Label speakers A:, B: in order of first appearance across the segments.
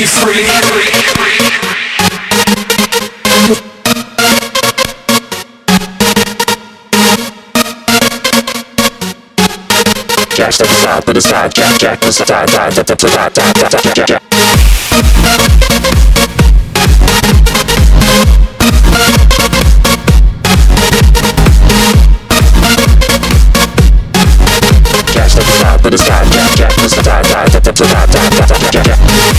A: you free.
B: Jack, step aside, put aside, Jack, Jack, put aside, Jack. Put aside, Jack, Jack, put aside, Jack.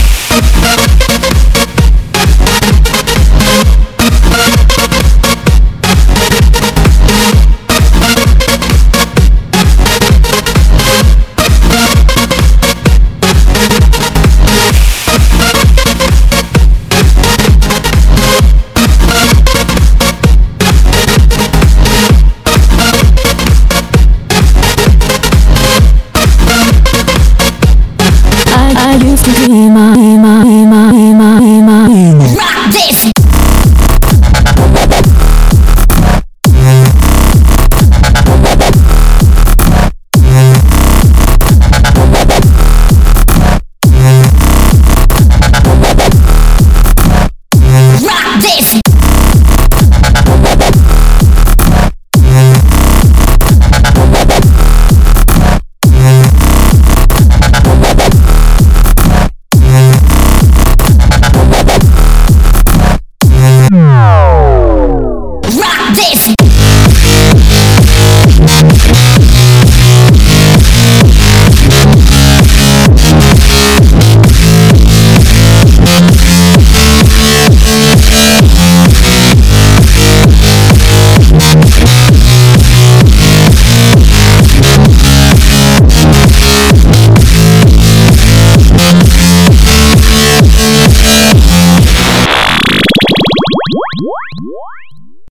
C: I used to dream rock this. Rock this. What?